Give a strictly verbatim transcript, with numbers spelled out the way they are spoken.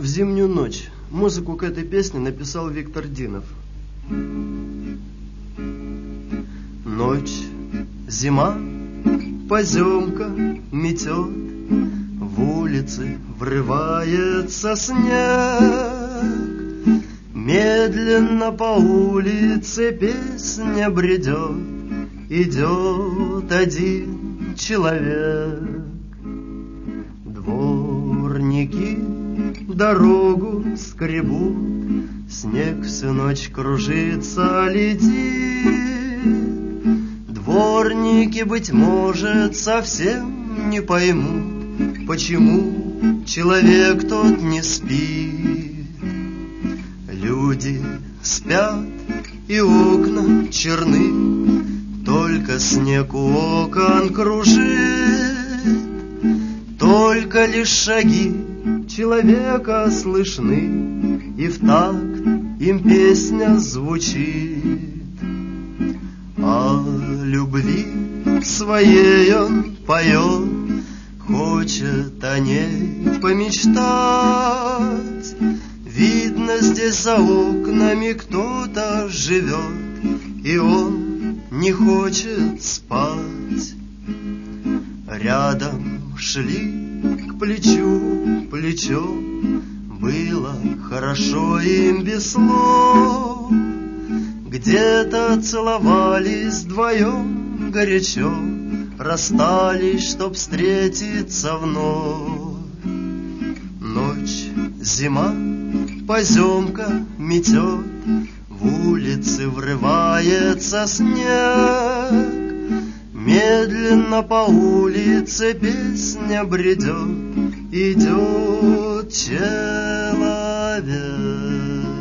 В зимнюю ночь музыку к этой песне написал Виктор Динов. Ночь, зима, поземка метет, в улицы врывается снег. Медленно по улице песня бредет, идет один человек. Дворники дорогу скребут, снег всю ночь кружится, летит. Дворники, быть может, совсем не поймут, почему человек тот не спит. Люди спят, и окна черны, только снег у окон кружит. Только лишь шаги человека слышны, и в такт им песня звучит. О любви своей он поет, хочет о ней помечтать. Видно, здесь за окнами кто-то живет, и он не хочет спать. Рядом шли к плечу плечо, было хорошо им без слов. Где-то целовались вдвоем горячо, расстались, чтоб встретиться вновь. Ночь, зима, поземка метет, в улицы врывается снег. Медленно по улице песня бредет, идет человек.